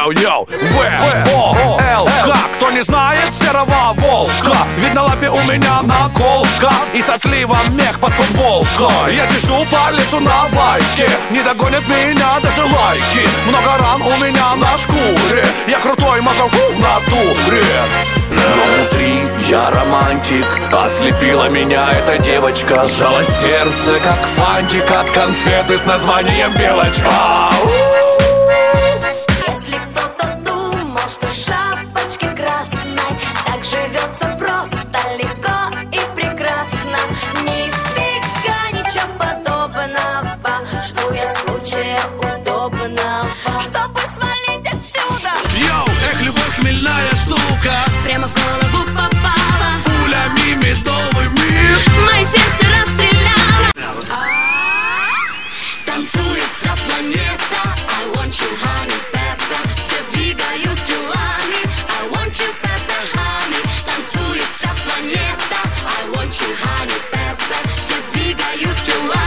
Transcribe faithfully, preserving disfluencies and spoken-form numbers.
Йоу-йоу, В, О, Л, К. Кто не знает серого волка, ведь на лапе у меня наколка и с отливом мех под футболкой. Я чешу по лесу на байке, не догонят меня даже лайки. Много ран у меня на шкуре, я крутой мазовку в натуре. Но внутри я романтик, ослепила меня эта девочка. Сжала сердце, как фантик от конфеты с названием Белочка. Если кто-то думал, что шапочке красной так живется просто, легко и прекрасно, нифига ничего подобного, жду я случая удобного, чтобы свалить отсюда. Йоу, эх, любовь хмельная штука, Прямо в голову попала пулями медовыми. мое сердце расстреляла. Танцует вся планета, I want you, honey, pepper. Все двигают телами, I want you, pepper, honey. Танцует вся планета, I want you, honey, pepper. Все двигают телами.